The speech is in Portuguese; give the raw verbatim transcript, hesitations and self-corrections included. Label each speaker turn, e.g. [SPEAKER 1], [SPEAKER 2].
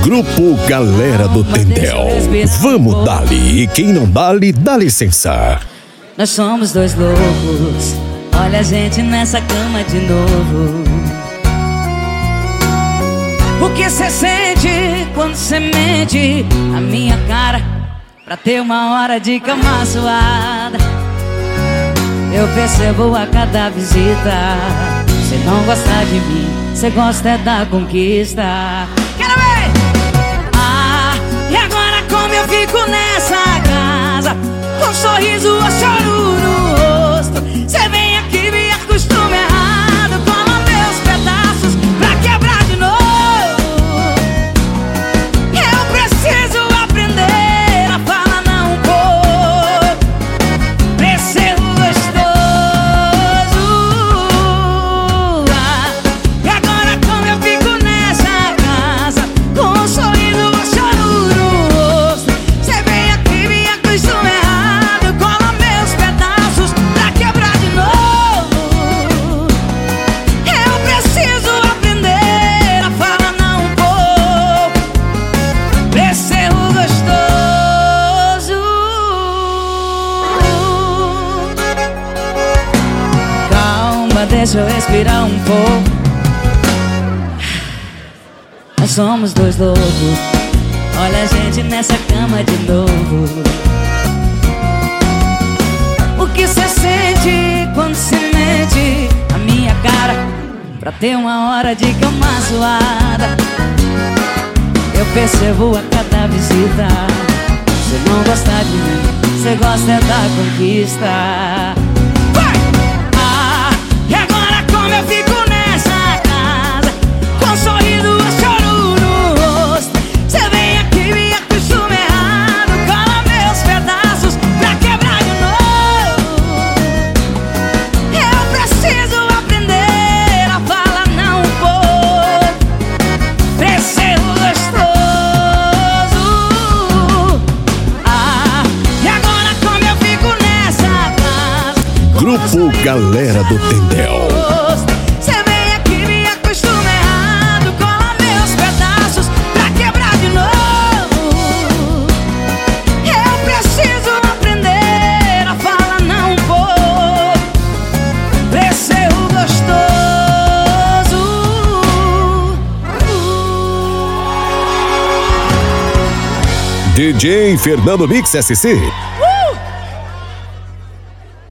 [SPEAKER 1] Grupo Galera do Tendel. Vamos dali, e quem não dali, dá licença.
[SPEAKER 2] Nós somos dois loucos, olha a gente nessa cama de novo. O que cê sente quando cê mente na minha cara pra ter uma hora de cama suada? Eu percebo a cada visita, cê não gosta de mim, cê gosta é da conquista. Quero ver! Ah, e agora como eu fico nessa casa, com um sorriso ou choro no rosto? Cê vem aqui, me acostuma errado, cola meus pedaços pra quebrar de novo. Eu preciso aprender a falar não um pouco, pra esse ser gostoso. Ah, e agora como eu fico nessa casa, com um sorriso ou choro no rosto? Cê vem aqui, me acostuma errado, cola meus pedaços pra quebrar de novo. Eu preciso aprender a falar não um pouco, pra esse ser gostoso. Calma, deixa eu respirar um pouco. Nós somos dois loucos, olha a gente nessa cama de novo. O que cê sente quando cê mente na minha cara pra ter uma hora de cama suada? Eu percebo a cada visita, cê não gosta de mim, cê gosta é da conquista. Vai! Ah, e agora como eu fico nessa casa, com um sorriso ou choro no rosto? Cê vem aqui, me acostuma errado, cola meus pedaços pra quebrar de novo. Eu preciso aprender a falar não um pouco, pra esse ser gostoso. Ah, e agora como eu fico nessa casa,
[SPEAKER 1] Grupo Galera do Tendel.
[SPEAKER 2] cê vem aqui, me acostuma errado, cola meus pedaços pra quebrar de novo. Eu preciso aprender a falar não um pouco, pra esse ser gostoso.
[SPEAKER 1] D J Fernando Mix S C.